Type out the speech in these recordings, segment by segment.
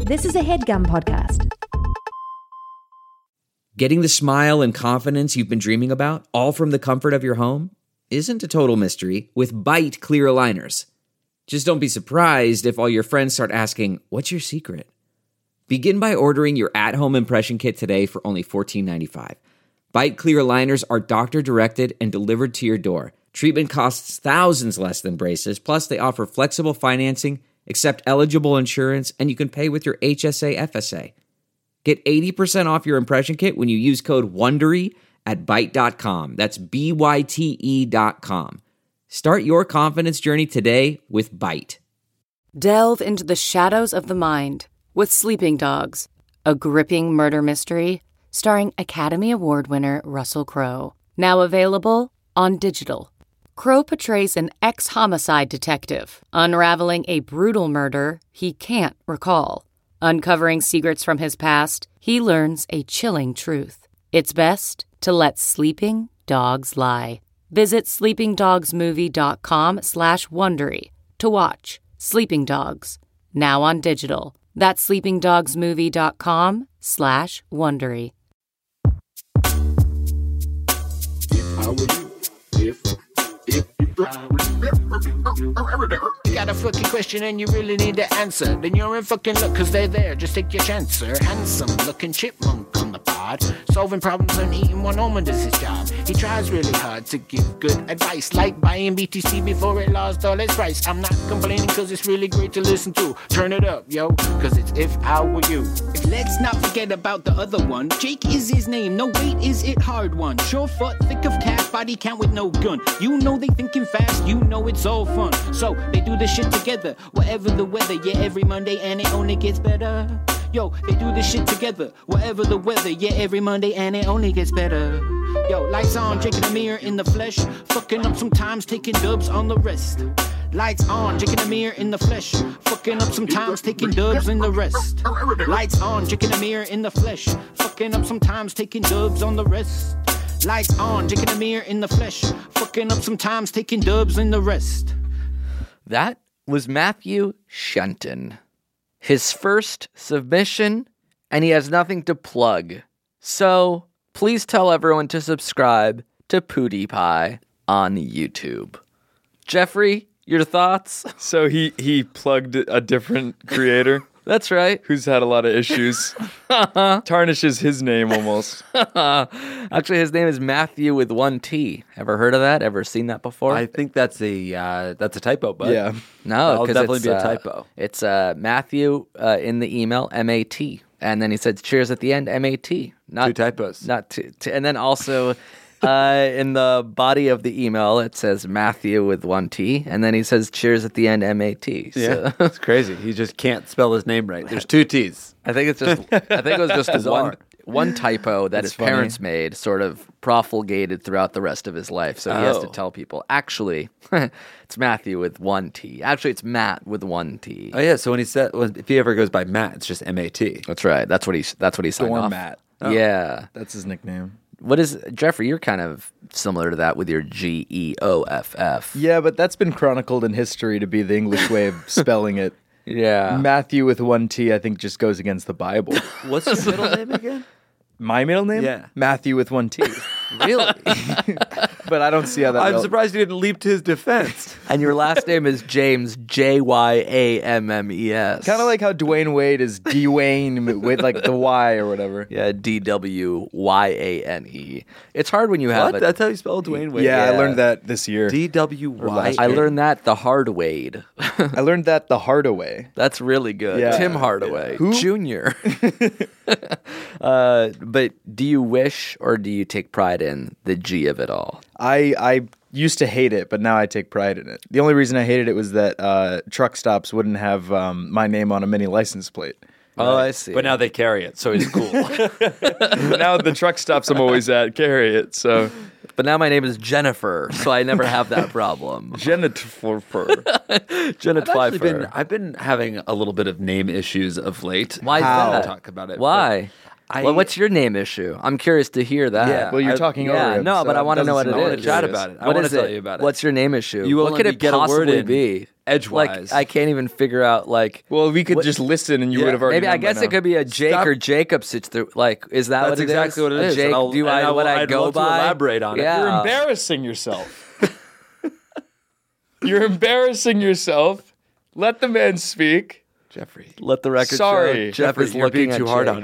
This is a HeadGum podcast. Getting the smile and confidence you've been dreaming about, all from the comfort of your home, isn't a total mystery with Byte clear aligners. Just don't be surprised if all your friends start asking, "What's your secret?" Begin by ordering your at-home impression kit today for only $14.95. Byte clear aligners are doctor-directed and delivered to your door. Treatment costs thousands less than braces, plus they offer flexible financing, accept eligible insurance, and you can pay with your HSA FSA. Get 80% off your impression kit when you use code WONDERY at Byte.com. That's BYTE.com. Start your confidence journey today with Byte. Delve into the shadows of the mind with Sleeping Dogs, a gripping murder mystery starring Academy Award winner Russell Crowe. Now available on digital. Crowe portrays an ex-homicide detective unraveling a brutal murder he can't recall. Uncovering secrets from his past, he learns a chilling truth. It's best to let sleeping dogs lie. Visit sleepingdogsmovie.com/Wondery to watch Sleeping Dogs, now on digital. That's sleepingdogsmovie.com/Wondery. You got a fucking question and you really need to answer. Then you're in fucking luck, cause they're there. Just take your chance, sir. Handsome looking chipmunk on the pod. Solving problems and eating one almond is his job. He tries really hard to give good advice, like buying BTC before it lost all its price. I'm not complaining cause it's really great to listen to. Turn it up, yo, cause it's If I Were You. Let's not forget about the other one. Jake is his name, no wait, is it hard one? Sure foot, thick of cash, body count with no gun. You know they thinking fast, you know it's all fun. So they do this shit together, whatever the weather. Yeah, every Monday and it only gets better. Yo, they do this shit together, whatever the weather. Yeah, every Monday and it only gets better. Yo, lights on, Jake and Amir in the flesh, fucking up sometimes, taking dubs on the rest. Lights on, Jake and Amir in the flesh, fucking up sometimes, taking dubs in the rest. Lights on, Jake and Amir in the flesh, fucking up sometimes, taking dubs on the rest. Lights on, Jake and Amir in the flesh, fucking up sometimes, taking dubs in the rest. That was Matthew Shunton. His first submission, and he has nothing to plug. So, please tell everyone to subscribe to PewDiePie on YouTube. Jeffrey, your thoughts? So he plugged a different creator. That's right. Who's had a lot of issues. Tarnishes his name almost. Actually, his name is Matthew with one T. Ever heard of that? Ever seen that before? I think that's a typo, bud. Yeah. No, that'll because definitely it's be a typo. It's Matthew in the email, M-A-T. And then he said cheers at the end, M-A-T. Not, two typos. Not and then also in the body of the email, it says Matthew with one T. And then he says cheers at the end, M-A-T. Yeah, it's crazy. He just can't spell his name right. There's two T's. I think it was just one typo that his parents made, sort of profulgated throughout the rest of his life. So he has to tell people, actually, it's Matthew with one T. Actually, it's Matt with one T. Oh yeah. So when if he ever goes by Matt, it's just M-A-T. That's right. That's what he signed off. Matt. Oh. Yeah, that's his nickname. What is Jeffrey? You're kind of similar to that with your Geoff. Yeah, but that's been chronicled in history to be the English way of spelling it. Yeah, Matthew with one T, I think, just goes against the Bible. What's your middle name again? My middle name? Yeah. Matthew with one T. Really? But I don't see how that I'm surprised you didn't leap to his defense. And your last name is James, Jyammes. Kind of like how Dwayne Wade is Dwayne with like the Y or whatever. Yeah, D-W-Y-A-N-E. It's hard when you have What? That's how you spell Dwayne Wade? Yeah, I learned that this year. D-W-Y. I learned that the hard Wade. I learned that the Hardaway. That's really good. Yeah. Tim Hardaway. Who? Junior. But do you wish or do you take pride in the G of it all? I used to hate it, but now I take pride in it. The only reason I hated it was that truck stops wouldn't have my name on a mini license plate. Oh, I see. But now they carry it, so it's cool. Now the truck stops I'm always at carry it, so... But now my name is Jennifer, so I never have that problem. Jennifer. I've been having a little bit of name issues of late. Why is I'll that? talk about it. Why? Well, what's your name issue? I'm curious to hear that. Yeah. Well, you're talking over Yeah, him, no, so but I want to know what it I want is. to chat about it. I What want is to tell it? you about it. What's your name issue? You will what could only it get a word possibly in be? edgewise. Like, I can't even figure out, like... Well, we could just listen and you would have already Maybe, I known by guess now. it could be a Jake Stop. or Jacob situation. Like, is that That's what it is? exactly what it A is. Jake, And I'll- do I, and I what will- I I'd go love to by? elaborate on it. Yeah. You're embarrassing yourself. You're embarrassing yourself. Let the man speak. Jeffrey. Let the record Sorry. show Jeff is You're looking being at too hard Jake. on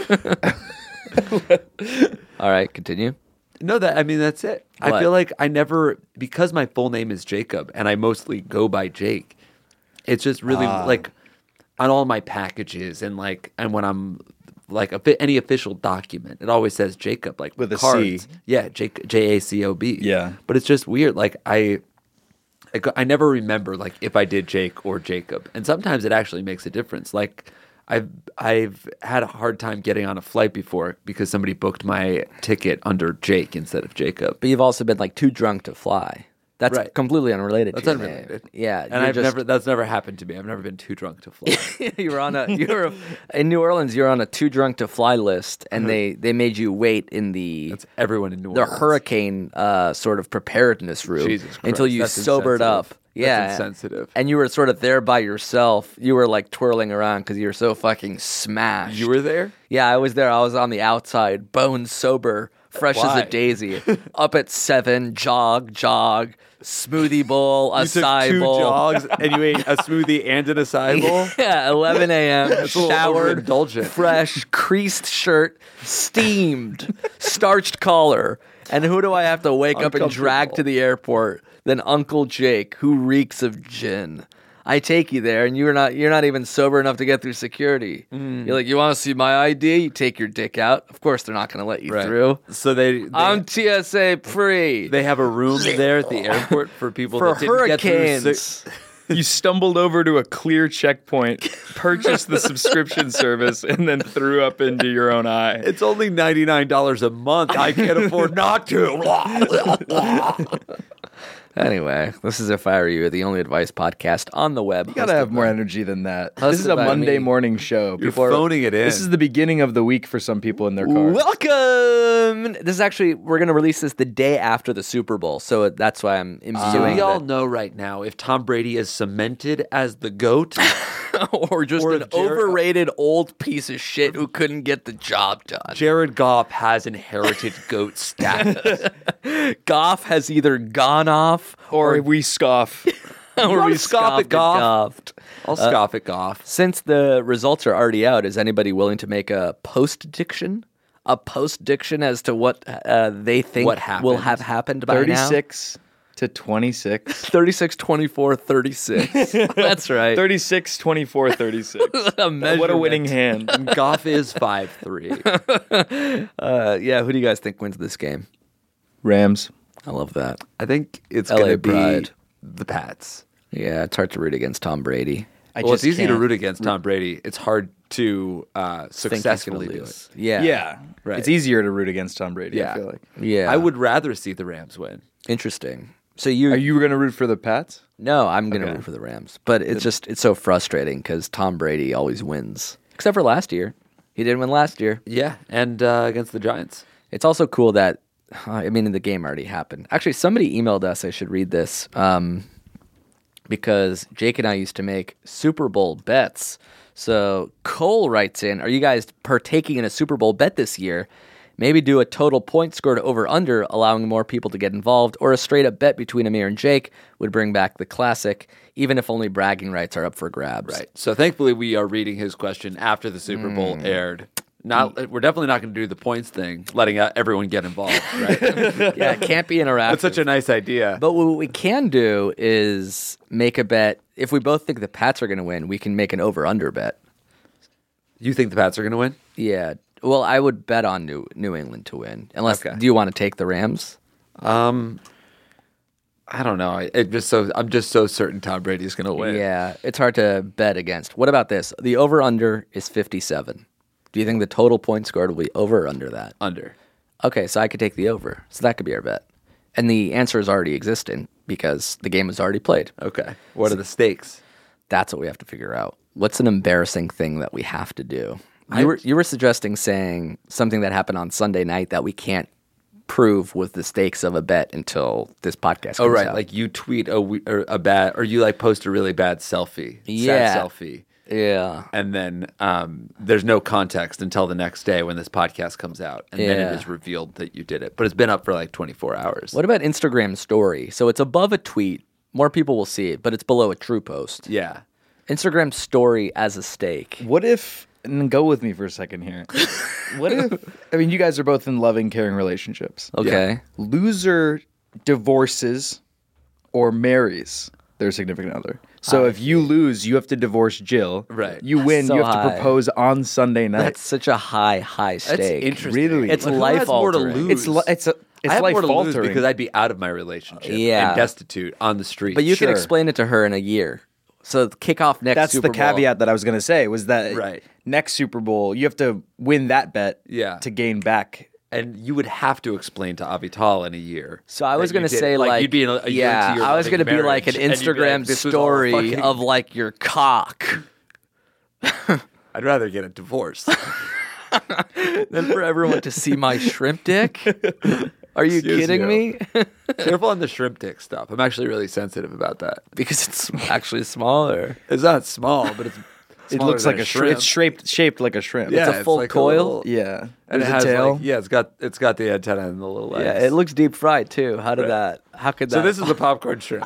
it. All right, continue. No, that's it. What? I feel like I never, because my full name is Jacob and I mostly go by Jake, it's just really like on all my packages and when I'm like any official document, it always says Jacob, like With a cards. C. Yeah, Jacob. Yeah. But it's just weird. Like I never remember like if I did Jake or Jacob. And sometimes it actually makes a difference. Like I've had a hard time getting on a flight before because somebody booked my ticket under Jake instead of Jacob. But you've also been like too drunk to fly. That's Right. completely unrelated. That's to your unrelated. name. Yeah, And that's never happened to me. I've never been too drunk to fly. you were in New Orleans. You're on a too drunk to fly list, and they made you wait in the That's everyone in New the Orleans. hurricane sort of preparedness room Jesus Christ, until you that's sobered up. insensitive. Yeah, That's insensitive. And you were sort of there by yourself. You were like twirling around because you were so fucking smashed. You were there? Yeah, I was there. I was on the outside, bone sober, fresh as Why? a daisy. Up at 7, jog, smoothie bowl, acai two bowl. jogs and you ate a smoothie and an acai bowl? Yeah, 11 a.m. a little showered, overindulgent. fresh, creased shirt, steamed, starched collar. And who do I have to wake up and drag to the airport? Than Uncle Jake, who reeks of gin. I take you there, and you're not even sober enough to get through security. You're like, you want to see my ID? You take your dick out. Of course, they're not going to let you through. So they I'm TSA free. they have a room there at the airport for people for that didn't get through. hurricanes. You stumbled over to a clear checkpoint, purchased the subscription service, and then threw up into your own eye. It's only $99 a month. I can't afford not to. Anyway, this is If I Were You, the only advice podcast on the web. You gotta have more energy than that. Hosted This is a by Monday me. morning show. You're phoning it in. This is the beginning of the week for some people in their cars. Welcome. This is actually, we're going to release this the day after the Super Bowl, so that's why I'm So imbuing we all that. know right now if Tom Brady is cemented as the GOAT or just or an if Jared- overrated old piece of shit who couldn't get the job done. Jared Goff has inherited GOAT status. Goff has either gone off Or we scoff. or we scoff at Goff? Goffed. I'll scoff at Goff. Since the results are already out, is anybody willing to make a post-diction? A post-diction as to what they think What happened. will have happened by now? 36 to 26. 36, 24, 36. That's right. 36, 24, 36. What a measurement. winning hand. And Goff is 5'3". Yeah, who do you guys think wins this game? Rams. I love that. I think it's LA going to be Pride. the Pats. Yeah, it's hard to root against Tom Brady. Well, it's easy to can't. root against Tom Brady. It's hard to Think he's successfully gonna do lose. it. Yeah. Yeah. Right. It's easier to root against Tom Brady, Yeah. I feel like. Yeah. I would rather see the Rams win. Interesting. So Are you going to root for the Pats? No, I'm going to Okay. root for the Rams. But it's so frustrating because Tom Brady always wins. Except for last year. He didn't win last year. Yeah, and against the Giants. It's also cool that, the game already happened. Actually, somebody emailed us. I should read this. Because Jake and I used to make Super Bowl bets. So Cole writes in, are you guys partaking in a Super Bowl bet this year? Maybe do a total point scored over-under, allowing more people to get involved, or a straight-up bet between Amir and Jake would bring back the classic, even if only bragging rights are up for grabs. Right. So thankfully we are reading his question after the Super Bowl aired. We're definitely not going to do the points thing, letting everyone get involved, right? Yeah, it can't be interactive. That's such a nice idea. But what we can do is make a bet. If we both think the Pats are going to win, we can make an over-under bet. You think the Pats are going to win? Yeah. Well, I would bet on New England to win. Unless, Okay. do you want to take the Rams? I don't know. I'm just so certain Tom Brady's going to win. Yeah, it's hard to bet against. What about this? The over-under is 57. Do you think the total points scored will be over or under that? Under. Okay, so I could take the over. So that could be our bet. And the answer is already existing because the game was already played. Okay. What are the stakes? That's what we have to figure out. What's an embarrassing thing that we have to do? You were suggesting saying something that happened on Sunday night that we can't prove with the stakes of a bet until this podcast comes Oh, right. out. Like you tweet a bad, or you like post a really bad selfie. Yeah. Sad selfie. Yeah. And then there's no context until the next day when this podcast comes out. And then it is revealed that you did it. But it's been up for like 24 hours. What about Instagram story? So it's above a tweet. More people will see it, but it's below a true post. Yeah. Instagram story as a stake. What if, and go with me for a second here. What if, I mean, you guys are both in loving, caring relationships. Okay. Loser divorces or marries their significant other. So if you lose, you have to divorce Jill. Right. You win, So you have to high. propose on Sunday night. That's such a high stake. That's interesting. Really? It's But who life has more to altering. lose? It's I have life more to lose altering. because I'd be out of my relationship Yeah. and destitute on the street. But you can Sure. explain it to her in a year. So kick off next That's Super the Bowl. caveat that I was going to say was that Right. next Super Bowl, you have to win that bet Yeah. to gain back. And you would have to explain to Avital in a year. So I was that you going to did say it. like you'd be in a year into your I was loving going to be like an marriage, and you'd be like, Instagram "This was all story fucking-" of like your cock. I'd rather get a divorce. Than for everyone to see my shrimp dick. Are you Excuse kidding you. me? Careful on the shrimp dick stuff. I'm actually really sensitive about that. Because it's actually smaller. It's not small, but it's It smaller looks than like a shrimp. It's shaped like a shrimp. Yeah, a full like coil? little- Yeah. and There's it has a tail. like, yeah, it's got the antenna and the little legs. Yeah, it looks deep fried too. How could that? So this is a popcorn shrimp.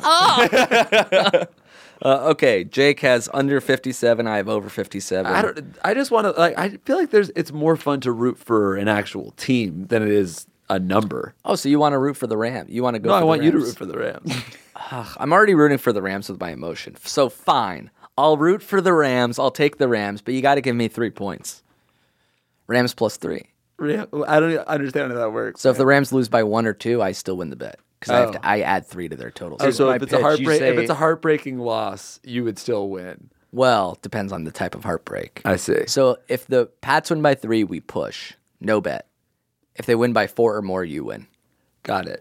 Okay, Jake has under 57. I have over 57. I just want to like. I feel like it's more fun to root for an actual team than it is a number. Oh, so you want to root for the Rams? You want to go? No, for I the want you to Rams. root for the Rams. I'm already rooting for the Rams with my emotion. So fine, I'll root for the Rams. I'll take the Rams, but you got to give me 3 points. Rams plus 3. I don't understand how that works. So if the Rams lose by 1 or 2, I still win the bet because Oh. I add 3 to their total. Oh, so my if it's pitch, a you say- if it's a heartbreaking loss, you would still win. Well, depends on the type of heartbreak. I see. So if the Pats win by 3, we push. No bet. If they win by 4 or more, you win. Got it.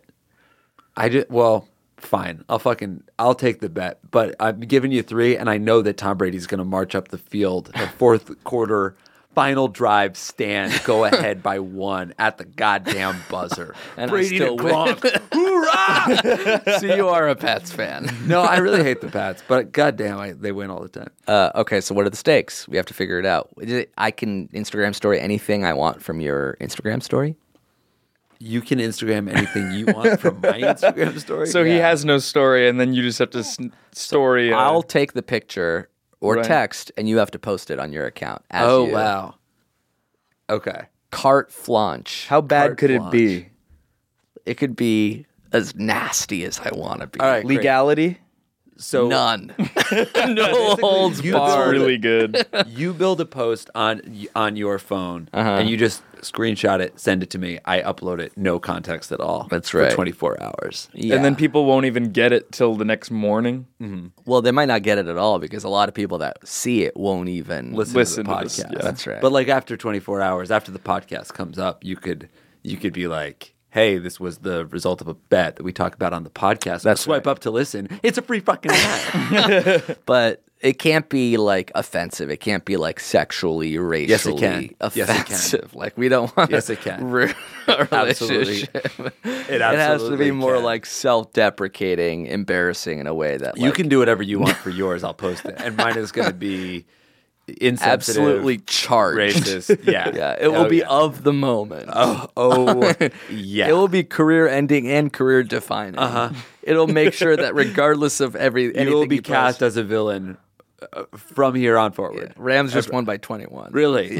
Well, fine. I'll take the bet, but I'm giving you 3, and I know that Tom Brady's going to march up the field, the fourth quarter, final drive stand, go ahead by 1 at the goddamn buzzer. And Brady I still to win. Gronk. Hoorah! So you are a Pats fan. No, I really hate the Pats, but goddamn, they win all the time. Okay, so what are the stakes? We have to figure it out. I can Instagram story anything I want from your Instagram story. You can Instagram anything you want from my Instagram story. So he Yeah. has no story, and then you just have to story. I'll take the picture or Right. text, and you have to post it on your account. As Oh you. wow. Okay. Carte flanche. How bad carte could it blanche. be? It could be as nasty as I want to be. All right. great. Legality? So None. No holds you barred. build- Really good. You build a post on your phone, Uh-huh. and you just screenshot it, send it to me. I upload it, no context at all. That's for right. 24 hours. Yeah. And then people won't even get it till the next morning. Well, they might not get it at all because a lot of people that see it won't even Listen to the to this, podcast. yeah. That's right. But like after 24 hours, after the podcast comes up, you could be like, hey, this was the result of a bet that we talked about on the podcast. That's Swipe right. up to listen. It's a free fucking ad. But it can't be like offensive. It can't be like sexually, racially Yes, it can. Yes, it can. offensive. Like we don't want Yes, it can. ruin our Absolutely. relationship. It has to be absolutely more can. like self-deprecating, embarrassing in a way that You like, can do whatever you want for yours. I'll post it. And mine is going to be insensitive. absolutely charged. Racist. Yeah. Yeah, it will be yeah. of the moment. Oh, yeah. It will be career ending and career defining. It'll make sure that regardless of You will be cast as a villain from here on forward. Rams just won by 21. Really?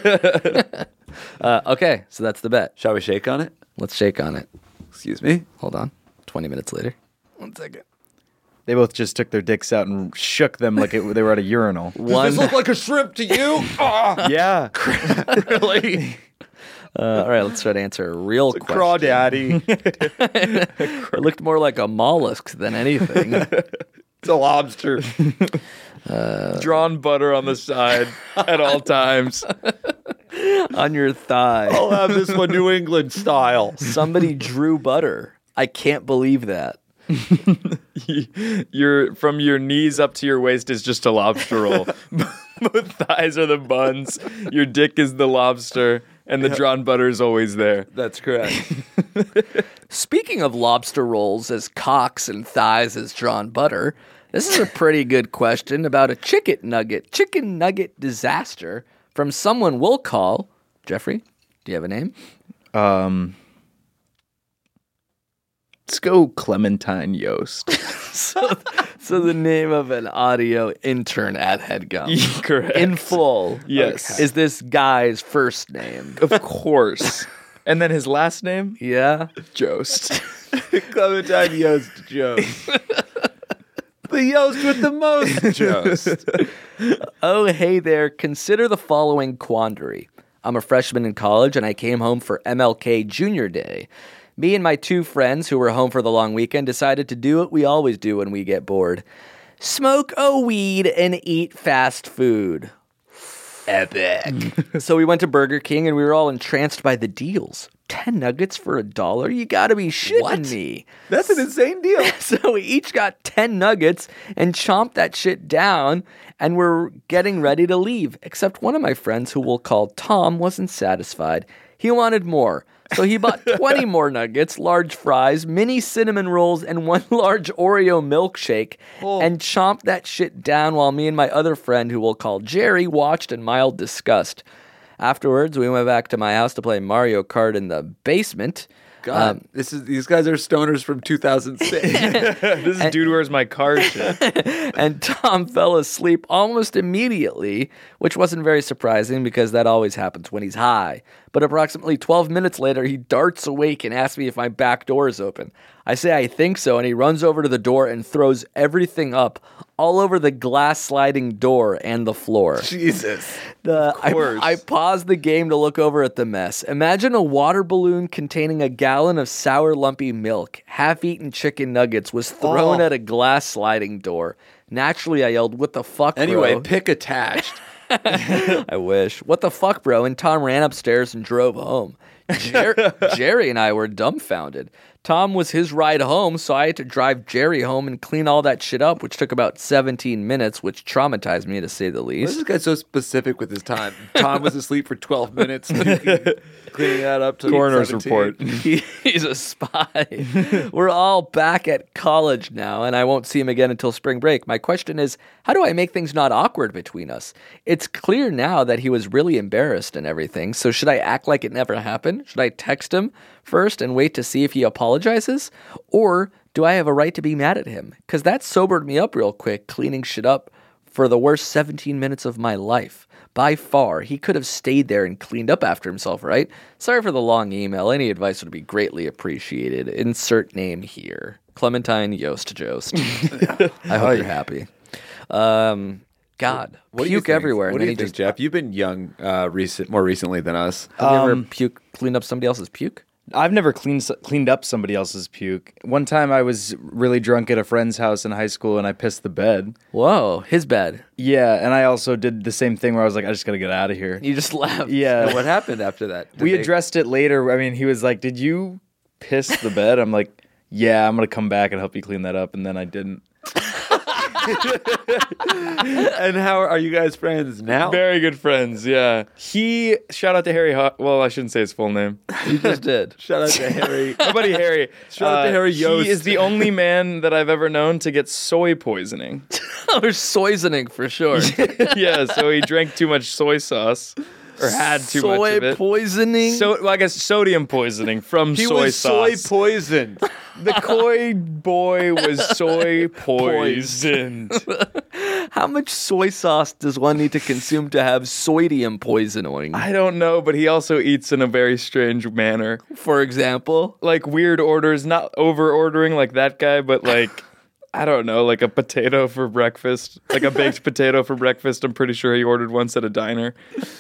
Okay, so that's the bet. Shall we shake on it? Let's shake on it. Excuse me? Hold on. 20 minutes later. 1 second. They both just took their dicks out and shook them like they were at a urinal. One. like a shrimp to you? Yeah. Really? All right, let's try to answer a real question. Crawdaddy. It looked more like a mollusk than anything. It's a lobster. Drawn butter on the side at all times. On your thigh. I'll have this one New England style. Somebody drew butter. I can't believe that. Your from your knees up to your waist is just a lobster roll. Both thighs are the buns. Your dick is the lobster. and the drawn butter is always there. That's correct. Speaking of lobster rolls as cocks and thighs as drawn butter, this is a pretty good question about a chicken nugget disaster from someone we'll call Jeffrey. Do you have a name? Let's go Clementine Yost. So the name of an audio intern at HeadGum. Correct. In full. Yes. Is this guy's first name? Of course. And then his last name? Yeah. Jost. Clementine Yost Jost. The Yost with the most Jost. Oh, hey there. Consider the following quandary. I'm a freshman in college, and I came home for MLK Junior Day. Me and my two friends who were home for the long weekend decided to do what we always do when we get bored. Smoke a weed and eat fast food. Epic. So we went to Burger King, and we were all entranced by the deals. 10 nuggets for $1? You gotta be shitting me. That's an insane deal. So we each got 10 nuggets and chomped that shit down, and we're getting ready to leave. Except one of my friends, who we'll call Tom, wasn't satisfied. He wanted more. So he bought 20 more nuggets, large fries, mini cinnamon rolls, and one large Oreo milkshake, and chomped that shit down while me and my other friend, who we'll call Jerry, watched in mild disgust. Afterwards, we went back to my house to play Mario Kart in the basement. God, these guys are stoners from 2006. This is Dude Where's My Car shit. And Tom fell asleep almost immediately, which wasn't very surprising because that always happens when he's high. But approximately 12 minutes later, he darts awake and asks me if my back door is open. I say I think so, and he runs over to the door and throws everything up all over the glass sliding door and the floor. Jesus. I paused the game to look over at the mess. Imagine a water balloon containing a gallon of sour, lumpy milk, half-eaten chicken nuggets was thrown at a glass sliding door. Naturally, I yelled, "What the fuck, bro?" Anyway, pick attached. I wish. "What the fuck, bro?" And Tom ran upstairs and drove home. Jerry and I were dumbfounded. Tom was his ride home, so I had to drive Jerry home and clean all that shit up, which took about 17 minutes, which traumatized me, to say the Why is least. this guy so specific with his time? Tom was asleep for 12 minutes, cleaning that up to Coroner's 17. report. He's a spy. We're all back at college now, and I won't see him again until spring break. My question is, how do I make things not awkward between us? It's clear now that he was really embarrassed and everything, so should I act like it never happened? Should I text him first and wait to see if he apologizes? Or do I have a right to be mad at him? Because that sobered me up real quick, cleaning shit up for the worst 17 minutes of my life. By far, he could have stayed there and cleaned up after himself, right? Sorry for the long email. Any advice would be greatly appreciated. Insert name here. Clementine Yost Jost. I hope you're happy. God, What do you puke think? everywhere. What And do then you he think, Jeff? You've been young more recently than us. Have you ever cleaned up somebody else's puke? I've never cleaned up somebody else's puke. One time I was really drunk at a friend's house in high school and I pissed the bed. Whoa, his bed. Yeah, and I also did the same thing where I was like, I just gotta get out of here. You just left. Yeah. And what happened after that? We addressed it later. I mean, he was like, "Did you piss the bed?" I'm like, "Yeah, I'm gonna come back and help you clean that up." And then I didn't. And how are you guys friends now? Very good friends, yeah. Shout out to Harry well, I shouldn't say his full name. You just did. Shout out to Harry. My buddy Harry. Shout out to Harry Yost. He is the only man that I've ever known to get soy poisoning. Or soisoning for sure. Yeah, so he drank too much soy sauce. Or had too much of it. Soy poisoning? I guess sodium poisoning from He soy was sauce. soy poisoned. The coy boy was soy poisoned. How much soy sauce does one need to consume to have sodium poisoning? I don't know, but he also eats in a very strange manner. For example? Like weird orders, not over ordering like that guy, but like, I don't know, like a potato for breakfast, like a baked potato for breakfast. I'm pretty sure he ordered once at a diner.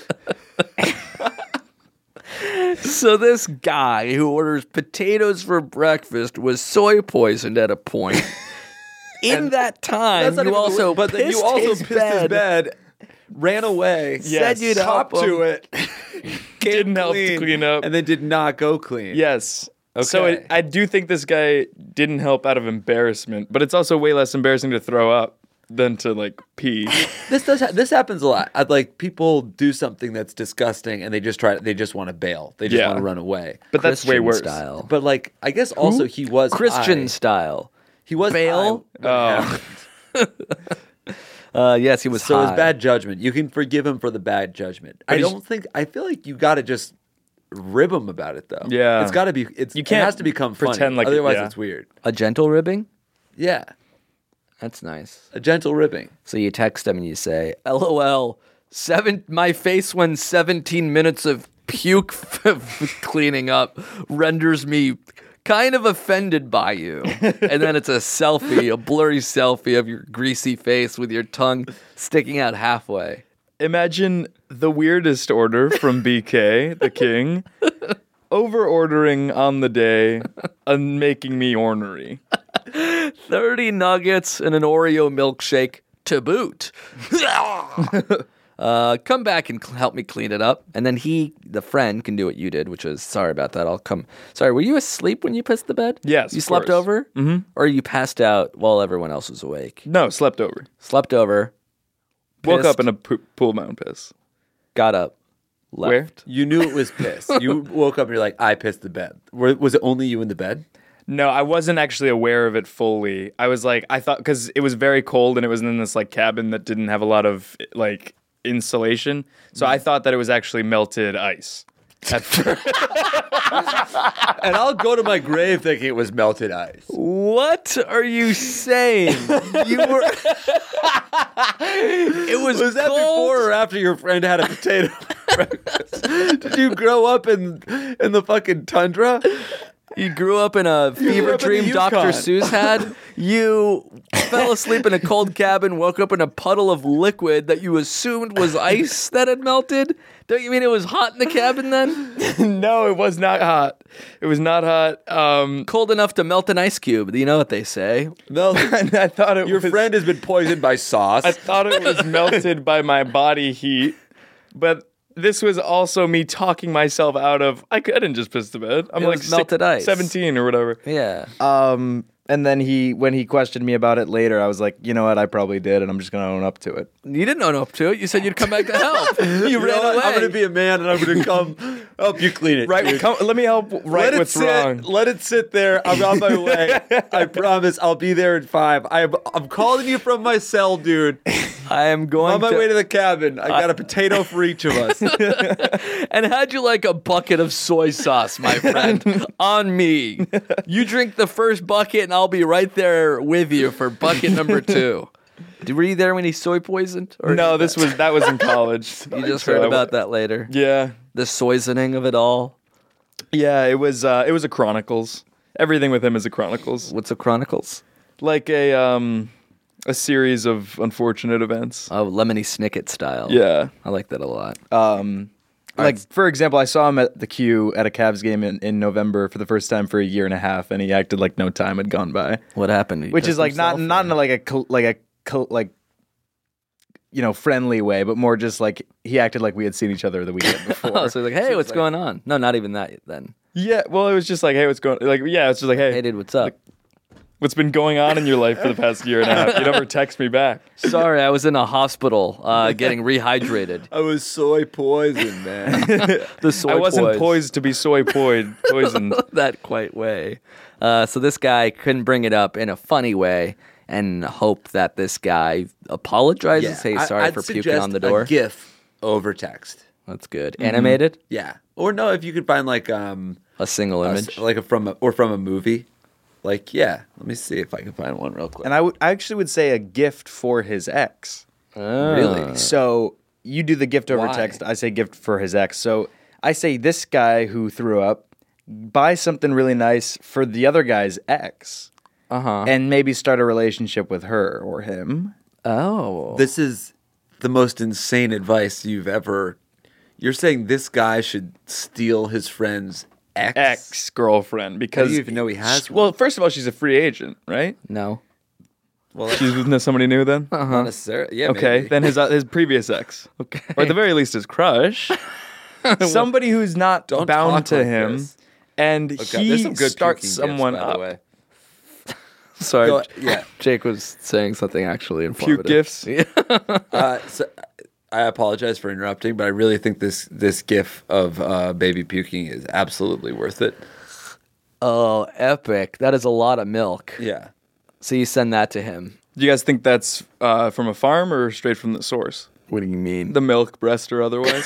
So this guy who orders potatoes for breakfast was soy poisoned at a point. In that time, you also pissed his bed, ran away, said you'd help copped to him. it, Didn't help to clean up. and then did not go clean. Yes. Okay. So I do think this guy didn't help out of embarrassment, but it's also way less embarrassing to throw up. than to like pee. This happens a lot. Like people do something that's disgusting and they just want to bail. They just want to run away. But that's way Christian worse. style. But like I guess also he was Christian high. style. He was Bail? high when it happened. Yes, he was So high. it's bad judgment. You can forgive him for the bad judgment. I feel like you got to just rib him about it though. Yeah. It's got to be. It has to become funny. pretend like otherwise yeah. it's weird. A gentle ribbing? Yeah, That's nice. a gentle ribbing. So you text him and you say, LOL, my face when 17 minutes of puke cleaning up renders me kind of offended by you. And then it's a selfie, a blurry selfie of your greasy face with your tongue sticking out halfway. Imagine the weirdest order from BK, the king, over ordering on the day and making me ornery. 30 nuggets and an Oreo milkshake to boot. Come back and help me clean it up. And then the friend, can do what you did, which is, sorry about that, I'll come. Sorry, were you asleep when you pissed the bed? Yes, You of slept course. over? Mm-hmm. Or you passed out while everyone else was awake? No, slept over. Slept over, Woke pissed, up in a pool mountain piss. got up, left. Where? You knew it was piss. You woke up and you're like, I pissed the bed. Was it only you in the bed? No, I wasn't actually aware of it fully. I was like, I thought, because it was very cold and it was in this like cabin that didn't have a lot of like insulation. So I thought that it was actually melted ice. At first. And I'll go to my grave thinking it was melted ice. What are you saying? You were. It was that cold. before or after your friend had a potato breakfast? Did you grow up in the fucking tundra? You grew up in a fever up in the dream Dr. Yukon. Seuss had. You fell asleep in a cold cabin, woke up in a puddle of liquid that you assumed was ice that had melted. Don't you mean it was hot in the cabin then? No, it was not hot. It was not hot. Cold enough to melt an ice cube. You know what they say. No, I thought it your was, friend has been poisoned by sauce. I thought it was melted by my body heat, but this was also me talking myself out of. I didn't just piss the bed. I'm It like was melted ice. 17 or whatever. Yeah. And then when he questioned me about it later, I was like, you know what, I probably did, and I'm just going to own up to it. You didn't own up to it. You said you'd come back to help. You know ran what? away. I'm going to be a man and I'm going to come help you clean it. Right, dude. let me help right what's wrong. Let it sit there. I'm on my way. I promise I'll be there in 5. I'm calling you from my cell, dude. I am going On my way to the cabin. I got a potato for each of us. And how'd you like a bucket of soy sauce, my friend? On me. You drink the first bucket and I'll be right there with you for bucket number 2. Were you there when he soy poisoned? Or No, that was in college. you just heard about that later. Yeah, The soisoning of it all. yeah. It was a Chronicles. Everything with him is a Chronicles, What's a Chronicles? like a series of unfortunate events. Oh, Lemony Snicket style. Yeah. I like that a lot. Like, for example, I saw him at the Q at a Cavs game in November for the first time for a year and a half, and he acted like no time had gone by. What happened? He Which pissed is like not himself, in a, like friendly way, but more just like he acted like we had seen each other the weekend before. Oh, so he's like, hey, what's going on? No, not even that then. Yeah. Well, it was just like, hey, what's going? Like, yeah, it's just like, Hey, hey, dude, what's up? what's been going on in your life for the past year and a half? You never text me back. Sorry, I was in a hospital getting rehydrated. I was soy poisoned, man. The soy I wasn't poise. poised to be poisoned. that quite way. So this guy couldn't bring it up in a funny way and hope that this guy apologizes. Hey, sorry I'd for puking suggest on the door. A GIF over text. That's good. Animated? Yeah. Or no, if you could find like A single image? from a movie. Like, yeah. Let me see if I can find one real quick. And I actually would say a gift for his ex. Really? So you do the gift over Why? text. I say gift for his ex. So I say this guy who threw up, buy something really nice for the other guy's ex. Uh-huh. And maybe start a relationship with her or him. Oh. This is the most insane advice you've ever. You're saying this guy should steal his friend's Ex-girlfriend, because How do you even know he has one? Well, first of all, she's a free agent, right? No. Well, She's with somebody new then. not necessarily. Yeah. Okay, maybe. then his previous ex, Okay. or at the very least his crush, somebody who's not Don't bound talk to like him, this. Oh, and God, there's he some good starts puking gifts, someone by the up. way. Sorry, Yeah. Jake was saying something actually informative. Puke gifts. So I apologize for interrupting, but I really think this gif of baby puking is absolutely worth it. Oh, epic. That is a lot of milk. Yeah. So you send that to him. Do you guys think that's from a farm or straight from the source? What do you mean? The milk, breast, or otherwise?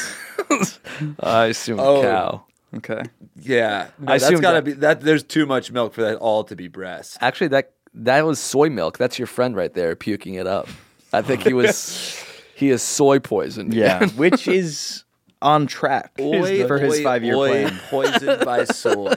I assume cow. Okay. Yeah. No, I that's assume gotta be that. There's too much milk for that all to be breast. Actually, that was soy milk. That's your friend right there puking it up. I think he is soy poisoned. Yeah, which is on track for his 5-year plan. Poisoned by soy.